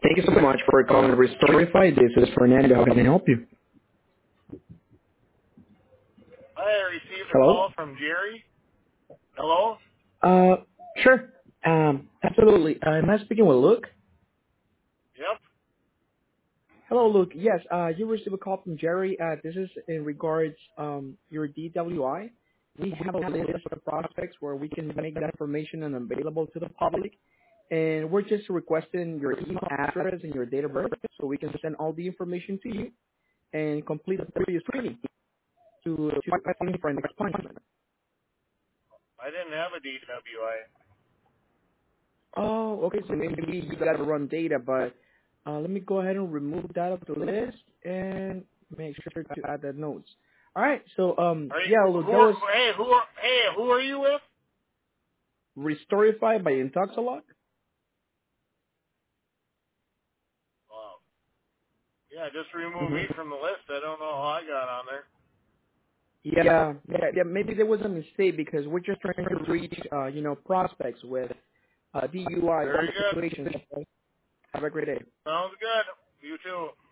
Thank you so much for calling Restorify. This is Fernando. How can I help you? I received a Hello? call from Jerry. Hello? Uh, sure. Absolutely. Am I speaking with Luke? Yep. Hello, Luke. Yes, you received a call from Jerry. This is in regards your DWI. We have a list of prospects where we can make that information available to the public, and we're just requesting your email address and your date of birth so we can send all the information to you and complete the previous screening to find for an appointment. I didn't have a DWI. Oh, okay. So maybe you got to run data, but let me go ahead and remove that off the list and make sure to add the notes. All right. So Are you, yeah, look, who that are, was who are you with? Restorify by Intoxalock. Wow. Yeah, just remove me Mm-hmm. from the list. I don't know how I got on there. Yeah. Maybe there was a mistake because we're just trying to reach, prospects with DUI Very good. situations. Have a great day. Sounds good. You too.